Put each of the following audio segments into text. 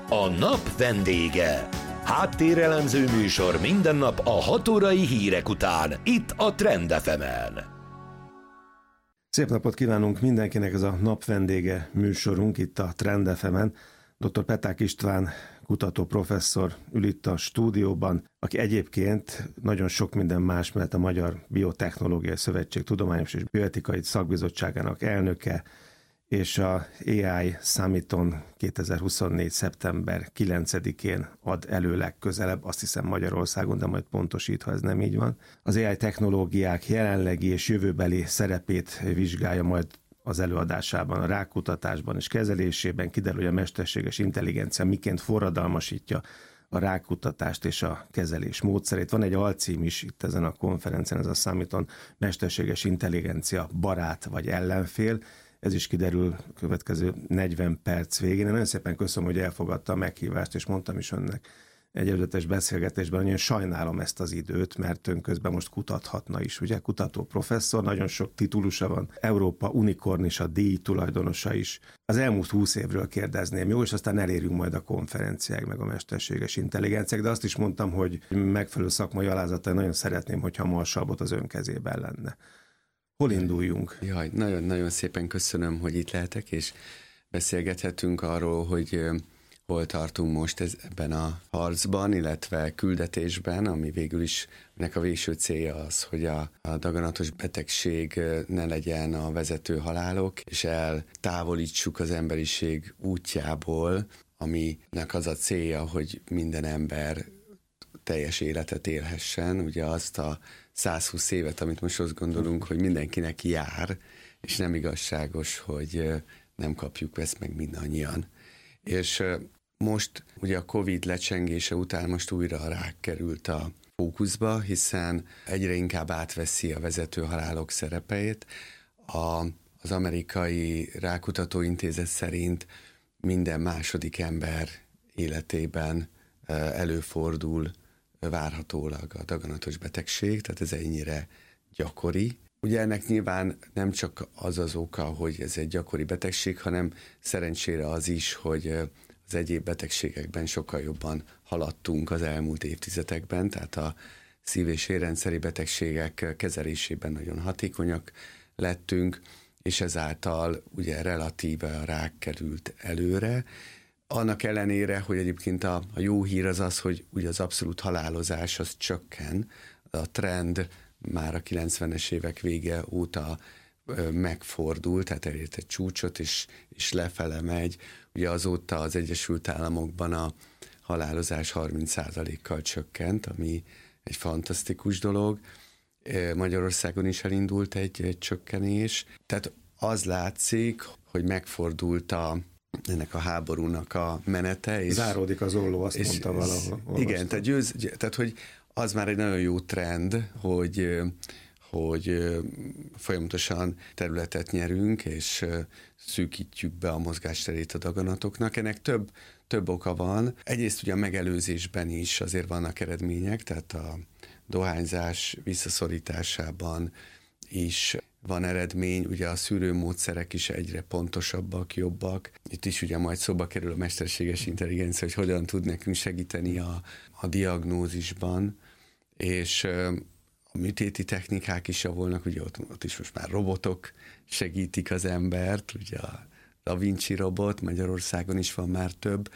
A nap vendége. Háttérelemző műsor minden nap a 6 órai hírek után, itt a Trend FM-en. Szép napot kívánunk mindenkinek, ez a nap vendége műsorunk itt a Trend FM-en. Dr. Peták István kutató professzor ül itt a stúdióban, aki egyébként nagyon sok minden más mellett a Magyar Biotechnológiai Szövetség Tudományos és Bioetikai Szakbizottságának elnöke, és a AI Summiton 2024. szeptember 9-én ad elő legközelebb, azt hiszem Magyarországon, de majd pontosít, ha ez nem így van. Az AI technológiák jelenlegi és jövőbeli szerepét vizsgálja majd az előadásában, a rákkutatásban és kezelésében. Kiderül, hogy a mesterséges intelligencia miként forradalmasítja a rákkutatást és a kezelés módszerét. Van egy alcím is itt ezen a konferencián, ez a Summiton, mesterséges intelligencia barát vagy ellenfél. Ez is kiderül következő 40 perc végén. Én nagyon szépen köszönöm, hogy elfogadta a meghívást, és mondtam is önnek egy előzetes beszélgetésben, hogy én sajnálom ezt az időt, mert ön közben most kutathatna is, ugye? Kutató professzor, nagyon sok titulusa van, Európa unikornis, a díj tulajdonosa is. Az elmúlt 20 évről kérdezném, jó? És aztán elérünk majd a konferenciák, meg a mesterséges intelligenciák, de azt is mondtam, hogy megfelelő szakmai alázattal nagyon szeretném, hogyha a Marsalbot az ön kezében lenne. Hol induljunk? Jaj, nagyon-nagyon szépen köszönöm, hogy itt lehetek, és beszélgethetünk arról, hogy hol tartunk most ebben a harcban, illetve küldetésben, ami végül is, ennek a végső célja az, hogy a daganatos betegség ne legyen a vezető halálok, és eltávolítsuk az emberiség útjából, aminek az a célja, hogy minden ember teljes életet élhessen, ugye azt a 120 évet, amit most azt gondolunk, hogy mindenkinek jár, és nem igazságos, hogy nem kapjuk ezt meg mindannyian. És most ugye a Covid lecsengése után most újra a rák került a fókuszba, hiszen egyre inkább átveszi a vezető halálok szerepeit. Az Amerikai Rákutató Intézet szerint minden második ember életében előfordul várhatólag a daganatos betegség, tehát ez ennyire gyakori. Ugye ennek nyilván nem csak az oka, hogy ez egy gyakori betegség, hanem szerencsére az is, hogy az egyéb betegségekben sokkal jobban haladtunk az elmúlt évtizedekben, tehát a szív- és érrendszeri betegségek kezelésében nagyon hatékonyak lettünk, és ezáltal ugye relatíve a rák került előre. Annak ellenére, hogy egyébként a jó hír az az, hogy ugye az abszolút halálozás az csökken, a trend már a 90-es évek vége óta megfordult, tehát elért egy csúcsot, és lefele megy. Ugye azóta az Egyesült Államokban a halálozás 30%-kal csökkent, ami egy fantasztikus dolog. Magyarországon is elindult egy csökkenés. Tehát az látszik, hogy megfordult ennek a háborúnak a menete. És záródik az olló, azt mondta valahol. Igen, tehát hogy az már egy nagyon jó trend, hogy folyamatosan területet nyerünk, és szűkítjük be a mozgásterét a daganatoknak. Ennek több oka van. Egyrészt ugye a megelőzésben is azért vannak eredmények, tehát a dohányzás visszaszorításában is van eredmény, ugye a szűrőmódszerek is egyre pontosabbak, jobbak. Itt is ugye majd szóba kerül a mesterséges intelligencia, hogy hogyan tud nekünk segíteni a diagnózisban, és a műtéti technikák is javulnak, ugye ott is most már robotok segítik az embert, ugye a Da Vinci robot, Magyarországon is van már több,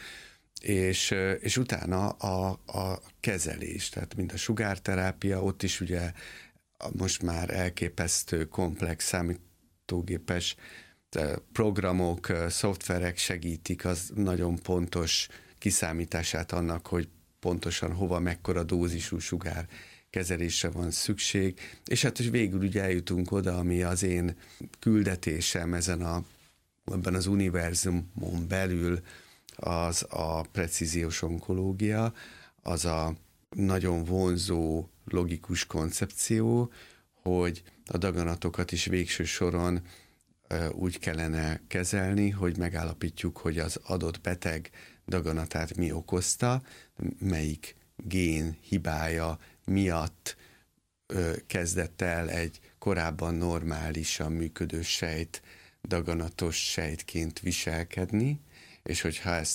és utána a kezelés, tehát mint a sugárterápia, ott is ugye most már elképesztő komplex számítógépes programok, szoftverek segítik az nagyon pontos kiszámítását annak, hogy pontosan hova, mekkora dózisú sugár kezelésre van szükség, és hát hogy végül ugye eljutunk oda, ami az én küldetésem ebben az univerzumon belül, az a precíziós onkológia, az a nagyon vonzó, logikus koncepció, hogy a daganatokat is végső soron úgy kellene kezelni, hogy megállapítjuk, hogy az adott beteg daganatát mi okozta, melyik gén hibája miatt kezdett el egy korábban normálisan működő sejt daganatos sejtként viselkedni, és hogyha ezt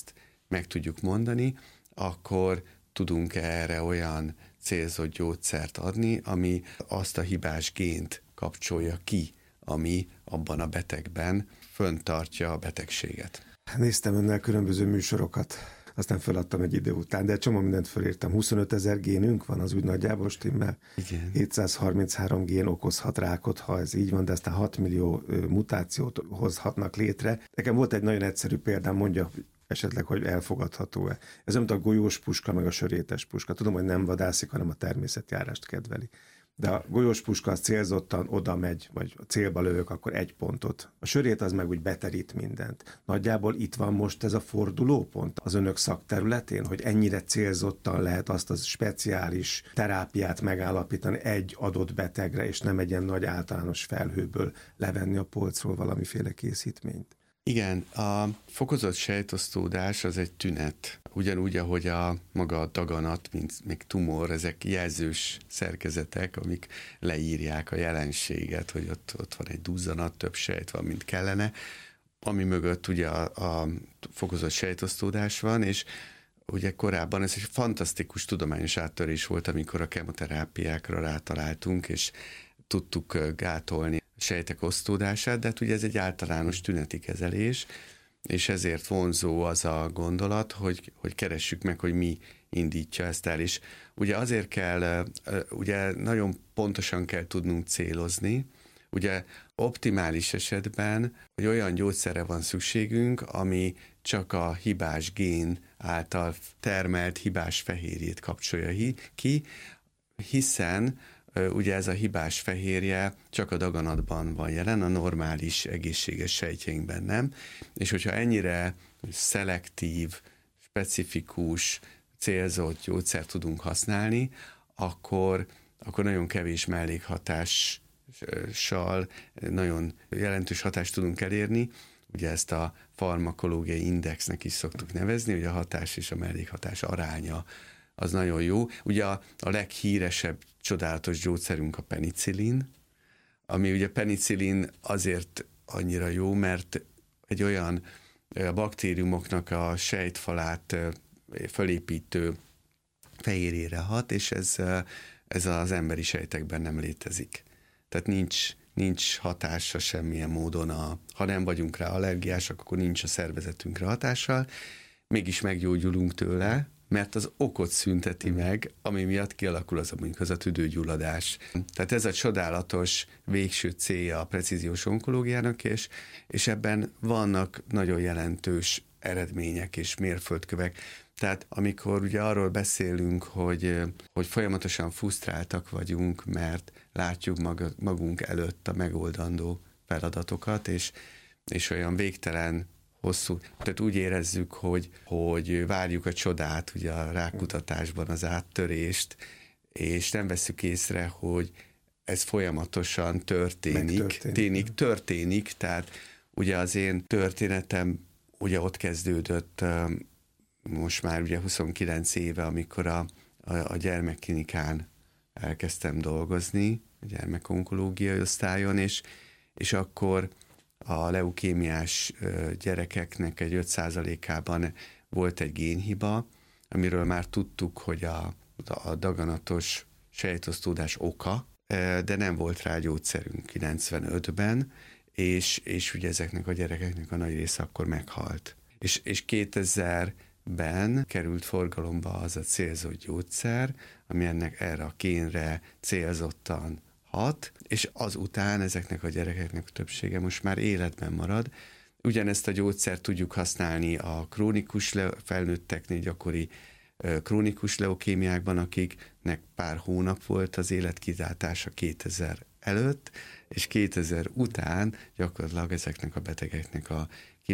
meg tudjuk mondani, akkor tudunk erre olyan célzott gyógyszert adni, ami azt a hibás gént kapcsolja ki, ami abban a betegben föntartja a betegséget. Néztem önnel különböző műsorokat, aztán feladtam egy idő után, de csomó mindent fölírtam. 25 000 génünk van, az úgy nagyjából stimmel. Igen. 733 gén okozhat rákot, ha ez így van, de aztán 6 millió mutációt hozhatnak létre. Nekem volt egy nagyon egyszerű példám, mondja esetleg, hogy elfogadható-e. Ez nem a golyós puska, meg a sörétes puska. Tudom, hogy nem vadászik, hanem a természetjárást kedveli. De a golyós puska az célzottan oda megy, vagy a célba lövök, akkor 1 pontot. A sörét az meg úgy beterít mindent. Nagyjából itt van most ez a fordulópont az önök szakterületén, hogy ennyire célzottan lehet azt a speciális terápiát megállapítani egy adott betegre, és nem egy ilyen nagy általános felhőből levenni a polcról valamiféle készítményt. Igen, a fokozott sejtosztódás az egy tünet. Ugyanúgy, ahogy maga a daganat, mint még tumor, ezek jelzős szerkezetek, amik leírják a jelenséget, hogy ott van egy duzzanat, több sejt van, mint kellene, ami mögött ugye a fokozott sejtosztódás van, és ugye korábban ez egy fantasztikus tudományos áttörés volt, amikor a kemoterápiákra rátaláltunk, és tudtuk gátolni sejtek osztódását, de hát ugye ez egy általános tüneti kezelés, és ezért vonzó az a gondolat, hogy keressük meg, hogy mi indítja ezt el. És ugye azért kell, ugye nagyon pontosan kell tudnunk célozni, ugye optimális esetben, hogy olyan gyógyszerre van szükségünk, ami csak a hibás gén által termelt hibás fehérjét kapcsolja ki, hiszen ugye ez a hibás fehérje csak a daganatban van jelen, a normális, egészséges sejtjeinkben nem, és hogyha ennyire szelektív, specifikus, célzott gyógyszert tudunk használni, akkor nagyon kevés mellékhatással nagyon jelentős hatást tudunk elérni. Ugye ezt a farmakológiai indexnek is szoktuk nevezni, hogy a hatás és a mellékhatás aránya az nagyon jó. Ugye a leghíresebb csodálatos gyógyszerünk a penicillin, ami ugye penicillin azért annyira jó, mert egy olyan baktériumoknak a sejtfalát fölépítő fehérjére hat, és ez az emberi sejtekben nem létezik. Tehát nincs hatása semmilyen módon, ha nem vagyunk rá allergiásak, akkor nincs a szervezetünkre hatással, mégis meggyógyulunk tőle, mert az okot szünteti meg, ami miatt kialakul az a tüdőgyulladás. Tehát ez a csodálatos végső célja a precíziós onkológiának, és ebben vannak nagyon jelentős eredmények és mérföldkövek. Tehát amikor ugye arról beszélünk, hogy folyamatosan frusztráltak vagyunk, mert látjuk magunk előtt a megoldandó feladatokat, és olyan végtelen hosszú, tehát úgy érezzük, hogy várjuk a csodát, ugye a rákutatásban az áttörést, és nem veszük észre, hogy ez folyamatosan történik, tehát ugye az én történetem ugye ott kezdődött most már ugye 29 éve, amikor a gyermekklinikán elkezdtem dolgozni, a gyermekonkológiai osztályon, és akkor a leukémiás gyerekeknek egy 5%-ában volt egy génhiba, amiről már tudtuk, hogy a daganatos sejtosztódás oka, de nem volt rá gyógyszerünk 95-ben, és ugye ezeknek a gyerekeknek a nagy része akkor meghalt. És 2000-ben került forgalomba az a célzott gyógyszer, ami erre a génre célzottan hat, és azután ezeknek a gyerekeknek a többsége most már életben marad. Ugyanezt a gyógyszert tudjuk használni a krónikus felnőtteknél gyakori krónikus leukémiákban, akiknek pár hónap volt az életkilátása 2000 előtt, és 2000 után gyakorlatilag ezeknek a betegeknek a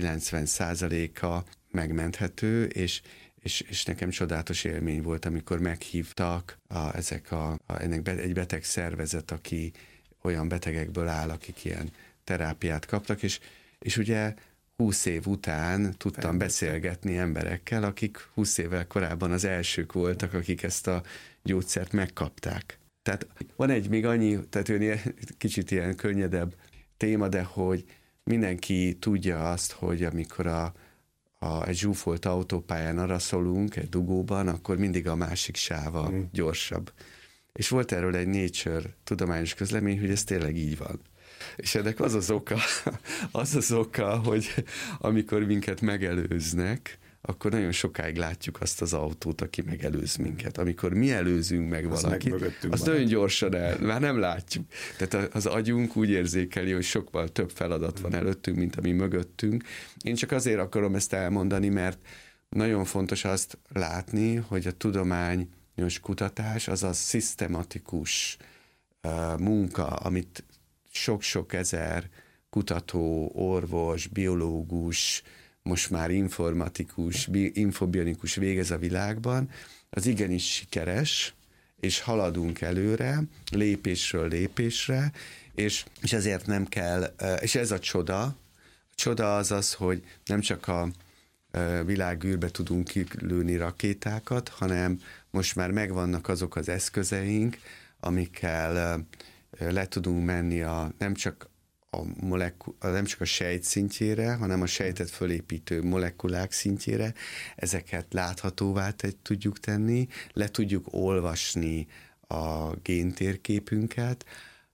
90%-a megmenthető, és nekem csodálatos élmény volt, amikor meghívtak ennek egy beteg szervezet, aki olyan betegekből áll, akik ilyen terápiát kaptak, és ugye 20 év után tudtam beszélgetni emberekkel, akik 20 évvel korábban az elsők voltak, akik ezt a gyógyszert megkapták. Tehát van egy még annyi, tehát kicsit ilyen könnyedebb téma, de hogy mindenki tudja azt, hogy amikor a ha egy zsúfolt autópályán araszolunk egy dugóban, akkor mindig a másik sáva gyorsabb. És volt erről egy Nature tudományos közlemény, hogy ez tényleg így van. És ennek az az oka, hogy amikor minket megelőznek, akkor nagyon sokáig látjuk azt az autót, aki megelőz minket. Amikor mi előzünk meg valakit, azt nagyon gyorsan már nem látjuk. Tehát az agyunk úgy érzékeli, hogy sokkal több feladat van előttünk, mint ami mögöttünk. Én csak azért akarom ezt elmondani, mert nagyon fontos azt látni, hogy a tudományos kutatás az a szisztematikus munka, amit sok-sok ezer kutató, orvos, biológus, most már informatikus, infobionikus végez a világban, az igenis sikeres, és haladunk előre, lépésről lépésre, és ezért nem kell, és ez a csoda. A csoda az az, hogy nem csak a világűrbe tudunk kilőni rakétákat, hanem most már megvannak azok az eszközeink, amikkel le tudunk menni nem csak a sejt szintjére, hanem a sejtet fölépítő molekulák szintjére. Ezeket láthatóvá tudjuk tenni, le tudjuk olvasni a géntérképünket.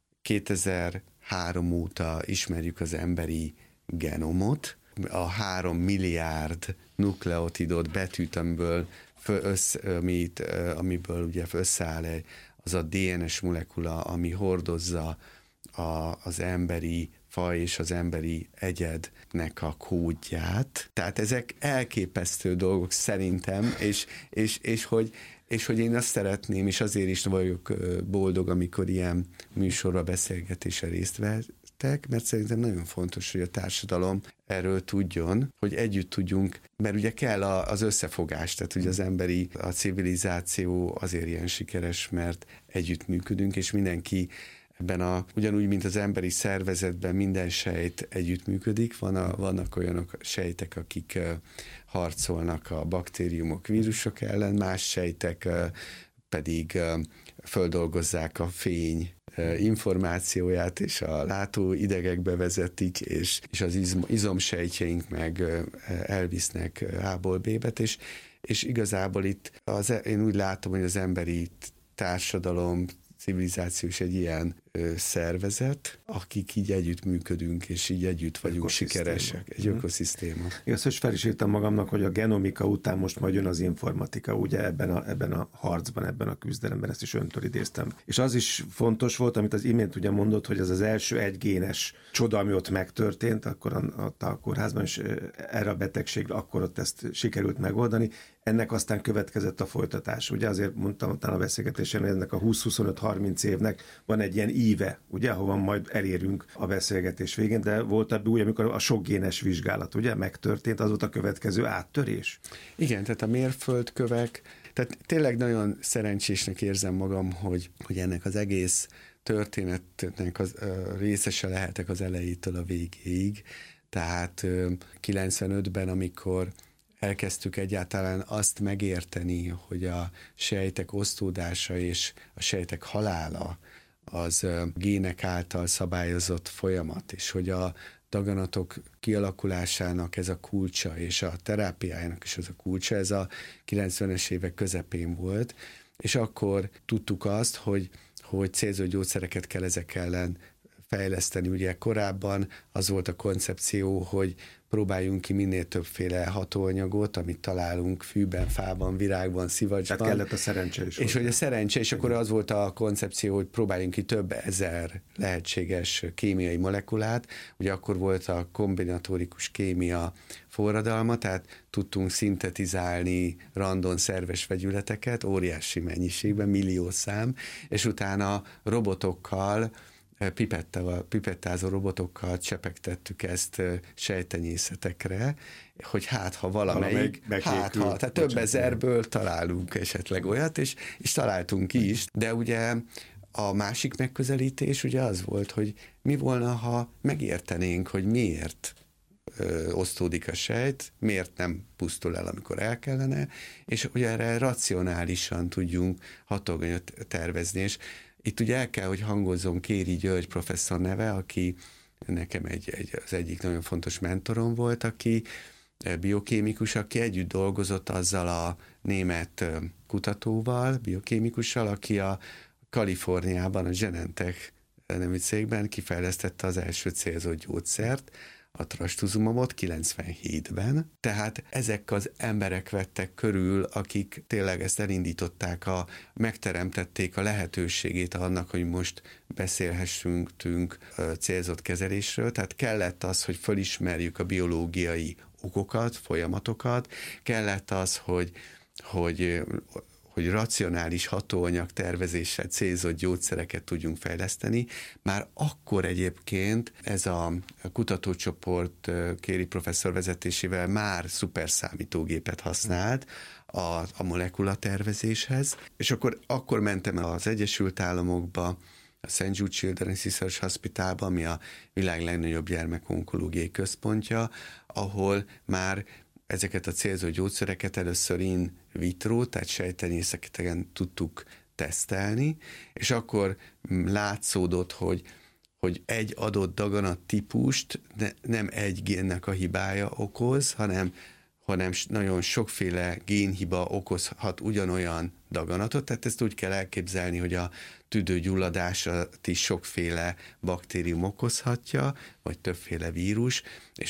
2003 óta ismerjük az emberi genomot, a 3 milliárd nukleotidot, betűt, amiből ugye összeáll az a DNS molekula, ami hordozza az emberi faj és az emberi egyednek a kódját. Tehát ezek elképesztő dolgok szerintem, és hogy én azt szeretném, és azért is vagyok boldog, amikor ilyen műsorra, beszélgetésre részt vettek, mert szerintem nagyon fontos, hogy a társadalom erről tudjon, hogy együtt tudjunk, mert ugye kell az összefogás, tehát ugye a civilizáció azért ilyen sikeres, mert együtt működünk, és mindenki ugyanúgy, mint az emberi szervezetben minden sejt együttműködik, vannak olyanok sejtek, akik harcolnak a baktériumok, vírusok ellen, más sejtek pedig földolgozzák a fény információját, és a látóidegekbe vezetik, és az izomsejtjeink meg elvisznek A-ból B-bet, és igazából itt én úgy látom, hogy az emberi társadalom, civilizáció is egy ilyen szervezet, akik így együtt működünk, és így együtt vagyunk sikeresek. Egy ökoszisztéma. Igaz, hogy fel is írtam magamnak, hogy a genomika után most majd jön az informatika, ugye ebben a harcban, ebben a küzdelemben, ezt is öntől idéztem. És az is fontos volt, amit az imént ugye mondott, hogy az első egygénes csoda, ami ott megtörtént, akkor a kórházban, és erre a betegségre akkor ott ezt sikerült megoldani. Ennek aztán következett a folytatás. Ugye azért mondtam utána a beszélgetésen, hogy ennek a 20-25-30 évnek van egy ilyen íve, ugye, ahova majd elérünk a beszélgetés végén, de volt ebben úgy, amikor a sokgénes vizsgálat, ugye, megtörtént, az volt a következő áttörés. Igen, tehát a mérföldkövek, tehát tényleg nagyon szerencsésnek érzem magam, hogy ennek az egész történetnek részese lehetek az elejétől a végéig. Tehát 95-ben, amikor elkezdtük egyáltalán azt megérteni, hogy a sejtek osztódása és a sejtek halála az gének által szabályozott folyamat, és hogy a daganatok kialakulásának ez a kulcsa, és a terápiájának is ez a kulcsa, ez a 90-es évek közepén volt, és akkor tudtuk azt, hogy célzó gyógyszereket kell ezek ellen fejleszteni. Ugye korábban az volt a koncepció, hogy próbáljunk ki minél többféle hatóanyagot, amit találunk fűben, fában, virágban, szivacsban. Tehát kellett a szerencse is. És hogy a szerencse, és akkor az volt a koncepció, hogy próbáljunk ki több ezer lehetséges kémiai molekulát. Ugye akkor volt a kombinatórikus kémia forradalma, tehát tudtunk szintetizálni random szerves vegyületeket, óriási mennyiségben, millió szám, és utána robotokkal, pipettázó robotokkal csepegtettük ezt sejtenyészetekre, hogy ha valamelyik tehát több ezerből találunk esetleg olyat, és találtunk ki is, de ugye a másik megközelítés ugye az volt, hogy mi volna, ha megértenénk, hogy miért osztódik a sejt, miért nem pusztul el, amikor el kellene, és hogy erre racionálisan tudjunk hatóanyagot tervezni, és itt ugye el kell, hogy hangozzon Kéri György professzor neve, aki nekem az egyik nagyon fontos mentorom volt, aki biokémikus, aki együtt dolgozott azzal a német kutatóval, biokémikussal, aki a Kaliforniában, a Genentech nevű cégben kifejlesztette az első célzott gyógyszert, a trastuzumabot 97-ben. Tehát ezek az emberek vettek körül, akik tényleg ezt elindították, megteremtették a lehetőségét annak, hogy most beszélhessünk célzott kezelésről. Tehát kellett az, hogy fölismerjük a biológiai okokat, folyamatokat, kellett az, hogy racionális hatóanyag tervezéssel célzott gyógyszereket tudjunk fejleszteni. Már akkor egyébként ez a kutatócsoport Kéri professzor vezetésével már szuperszámítógépet használt a molekulatervezéshez, és akkor mentem el az Egyesült Államokba, a St. Jude Children's Research Hospitalba, ami a világ legnagyobb gyermekonkológiai központja, ahol már ezeket a célzó gyógyszereket először in vitro, tehát sejtenyészeken tudtuk tesztelni, és akkor látszódott, hogy egy adott daganat típust nem egy génnek a hibája okoz, hanem nagyon sokféle génhiba okozhat ugyanolyan daganatot, tehát ezt úgy kell elképzelni, hogy a tüdőgyulladásat is sokféle baktérium okozhatja, vagy többféle vírus,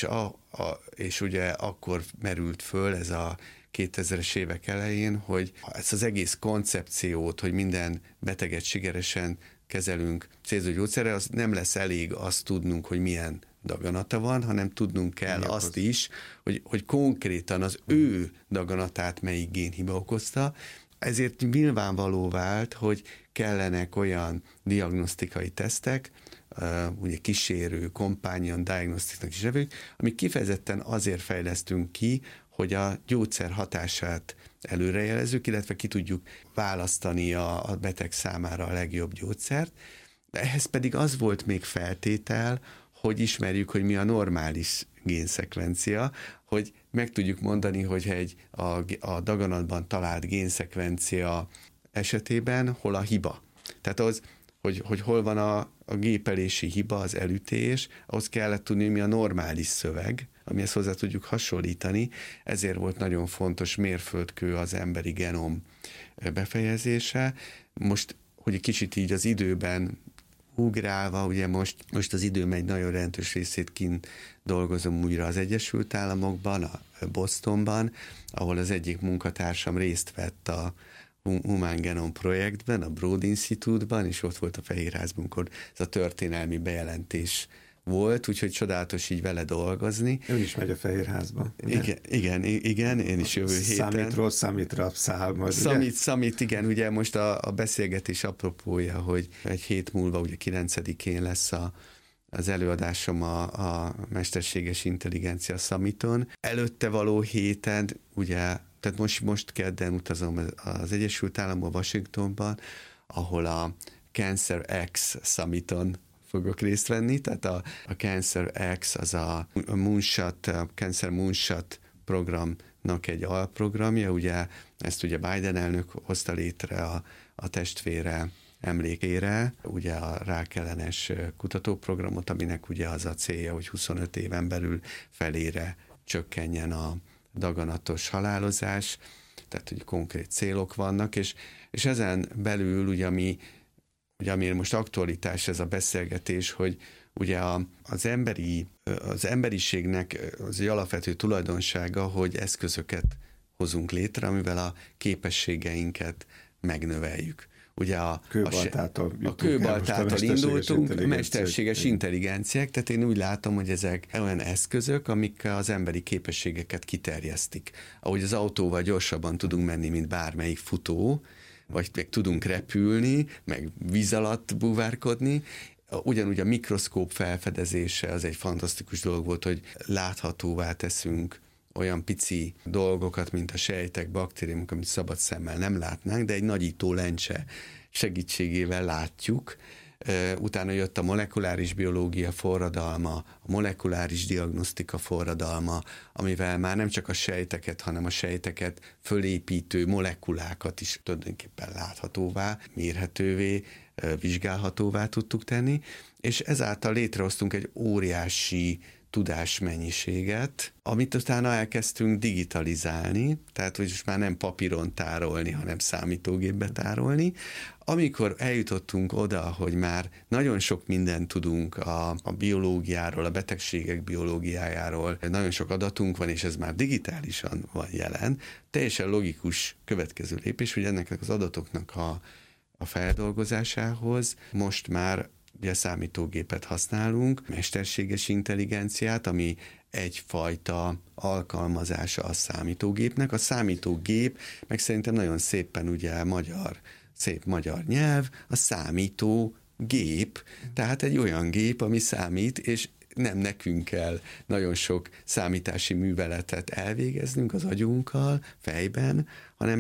és ugye akkor merült föl ez a 2000-es évek elején, hogy ezt az egész koncepciót, hogy minden beteget sikeresen kezelünk célzott gyógyszerrel, az nem lesz elég azt tudnunk, hogy milyen daganata van, hanem tudnunk kell azt is, hogy konkrétan az ő daganatát melyik génhiba okozta. Ezért nyilvánvaló vált, hogy kellenek olyan diagnosztikai tesztek, ugye kísérő, companion diagnosticsnak is nevük, amik kifejezetten azért fejlesztünk ki, hogy a gyógyszer hatását előrejelezzük, illetve ki tudjuk választani a beteg számára a legjobb gyógyszert. Ehhez pedig az volt még feltétel, hogy ismerjük, hogy mi a normális génszekvencia, hogy meg tudjuk mondani, hogy a daganatban talált génszekvencia esetében hol a hiba. Tehát az, hogy hol van a gépelési hiba, az elütés, ahhoz kellett tudni, hogy mi a normális szöveg, amihez hozzá tudjuk hasonlítani. Ezért volt nagyon fontos mérföldkő az emberi genom befejezése. Most, hogy egy kicsit így az időben ugrálva, ugye most az időm egy nagyon jelentős részét kint dolgozom újra az Egyesült Államokban, a Bostonban, ahol az egyik munkatársam részt vett a Human Genome projektben, a Broad Institute-ban, és ott volt a Fehérházban, amikor ez a történelmi bejelentés volt, úgyhogy csodálatos így vele dolgozni. Ő is megy a Fehérházba. Igen, én is jövő héten. Summitre száll majd, Summit, igen, ugye most a beszélgetés apropója, hogy egy hét múlva, ugye 9-én lesz az előadásom a Mesterséges Intelligencia Summiton. Előtte való héten, ugye, tehát most kedden utazom az Egyesült Államokban, Washingtonban, ahol a Cancer X Summiton fogok részt venni, tehát a Cancer X az a Cancer Moonshot programnak egy alprogramja, ugye ezt ugye Biden elnök hozta létre a testvére emlékére, ugye a rákellenes kutatóprogramot, aminek ugye az a célja, hogy 25 éven belül felére csökkenjen a daganatos halálozás, tehát hogy konkrét célok vannak, és ezen belül ugye amiért most aktualitás ez a beszélgetés, hogy ugye az emberiségnek az egy alapvető tulajdonsága, hogy eszközöket hozunk létre, amivel a képességeinket megnöveljük. Ugye a kőbaltától indultunk, mesterséges intelligenciák, tehát én úgy látom, hogy ezek olyan eszközök, amik az emberi képességeket kiterjesztik. Ahogy az autóval gyorsabban tudunk menni, mint bármelyik futó, vagy meg tudunk repülni, meg víz alatt búvárkodni. Ugyanúgy a mikroszkóp felfedezése az egy fantasztikus dolog volt, hogy láthatóvá teszünk olyan pici dolgokat, mint a sejtek, baktériumok, amit szabad szemmel nem látnánk, de egy nagyító lencse segítségével látjuk. Utána jött a molekuláris biológia forradalma, a molekuláris diagnosztika forradalma, amivel már nem csak a sejteket, hanem a sejteket fölépítő molekulákat is tulajdonképpen láthatóvá, mérhetővé, vizsgálhatóvá tudtuk tenni, és ezáltal létrehoztunk egy óriási tudásmennyiséget, amit utána elkezdtünk digitalizálni, tehát hogy most már nem papíron tárolni, hanem számítógépbe tárolni. Amikor eljutottunk oda, hogy már nagyon sok mindent tudunk a biológiáról, a betegségek biológiájáról, nagyon sok adatunk van, és ez már digitálisan van jelen, teljesen logikus következő lépés, hogy ennek az adatoknak a feldolgozásához most már ugye számítógépet használunk, mesterséges intelligenciát, ami egyfajta alkalmazása a számítógépnek. A számítógép, meg szerintem nagyon szépen ugye szép magyar nyelv, a számítógép, tehát egy olyan gép, ami számít, és nem nekünk kell nagyon sok számítási műveletet elvégeznünk az agyunkkal, fejben, hanem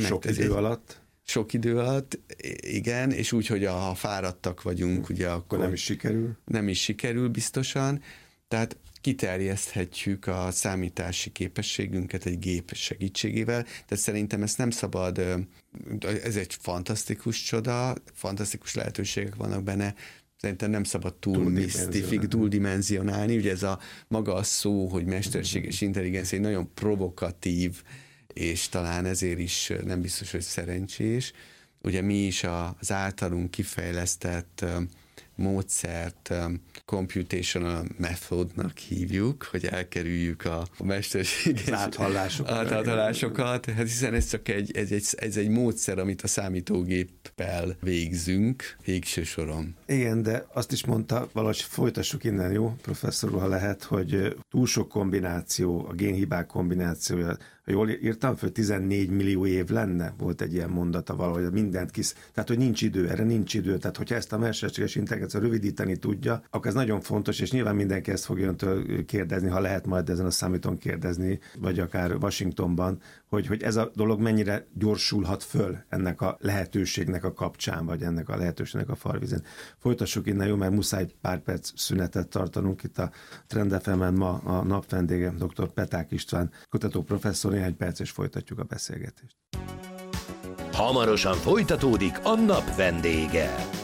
sok idő alatt, igen, és úgy, hogy ha fáradtak vagyunk, ugye akkor nem is sikerül biztosan, tehát kiterjeszthetjük a számítási képességünket egy gép segítségével, tehát szerintem ezt nem szabad, ez egy fantasztikus csoda, fantasztikus lehetőségek vannak benne, szerintem nem szabad túldimenzionálni, ugye ez maga a szó, hogy mesterséges intelligencia egy nagyon provokatív, és talán ezért is nem biztos, hogy szerencsés. Ugye mi is az általunk kifejlesztett módszert computational methodnak hívjuk, hogy elkerüljük a mesterséges áthallásokat, hát hiszen ez csak egy módszer, amit a számítógéppel végzünk végső soron. Igen, de azt is mondta, valahogy folytassuk innen, jó, professzor, ha lehet, hogy túl sok kombináció, a génhibák kombinációja, ha jól írtam föl, 14 millió év lenne, volt egy ilyen mondata valahogy, mindent tehát hogy nincs idő, erre nincs idő, tehát hogyha ezt a mesterséges intelligencia rövidíteni tudja, akkor ez nagyon fontos, és nyilván mindenki ezt fogja öntől kérdezni, ha lehet majd ezen a számíton kérdezni, vagy akár Washingtonban, hogy ez a dolog mennyire gyorsulhat föl ennek a lehetőségnek a kapcsán, vagy ennek a lehetőségnek a farvizén. Folytassuk innen, jó, mert muszáj pár perc szünetet tartanunk itt a Trend FM-en. Ma a nap vendége dr. Peták István, kutatóprofesszor, néhány perc és folytatjuk a beszélgetést. Hamarosan folytatódik a nap vendége.